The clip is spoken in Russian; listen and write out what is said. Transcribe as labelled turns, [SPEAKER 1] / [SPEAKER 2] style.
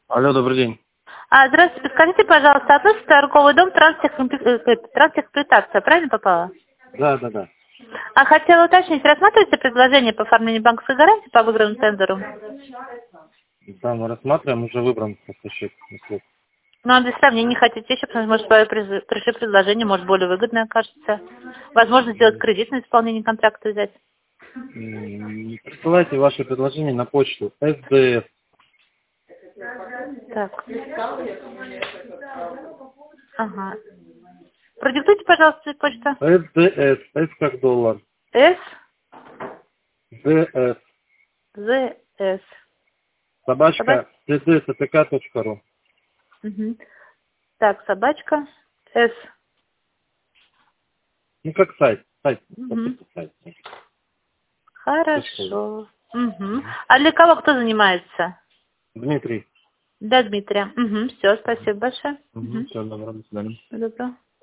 [SPEAKER 1] Алло, добрый день.
[SPEAKER 2] Здравствуйте, скажите, пожалуйста, относится торговый дом трансэксплуатация, правильно попала?
[SPEAKER 1] Да, да, да.
[SPEAKER 2] Хотела уточнить, рассматриваете предложение по оформлению банковской гарантии по выигранному тендеру?
[SPEAKER 1] Да, мы рассматриваем, уже выбран поставщик услуг.
[SPEAKER 2] Ну, а для сравнения не хотите еще, потому что, может, свое пришло предложение, может, более выгодное окажется. Возможно, сделать кредитное исполнение контракта взять.
[SPEAKER 1] Присылайте ваши предложения на почту СДС.
[SPEAKER 2] Так. Ага. Продиктуйте, пожалуйста, почту.
[SPEAKER 1] СДС. С как доллар.
[SPEAKER 2] С.
[SPEAKER 1] ДС.
[SPEAKER 2] З. С.
[SPEAKER 1] Собачка. cdsatk.ru.
[SPEAKER 2] Угу. Так, собачка. С.
[SPEAKER 1] Ну, как сайт. Сайт.
[SPEAKER 2] Угу.
[SPEAKER 1] Просто сайт.
[SPEAKER 2] Хорошо. Угу. А для кого кто занимается?
[SPEAKER 1] Дмитрий.
[SPEAKER 2] Для Дмитрия. Угу. Все, спасибо большое.
[SPEAKER 1] Угу. Все, добро, до свидания.
[SPEAKER 2] Добро.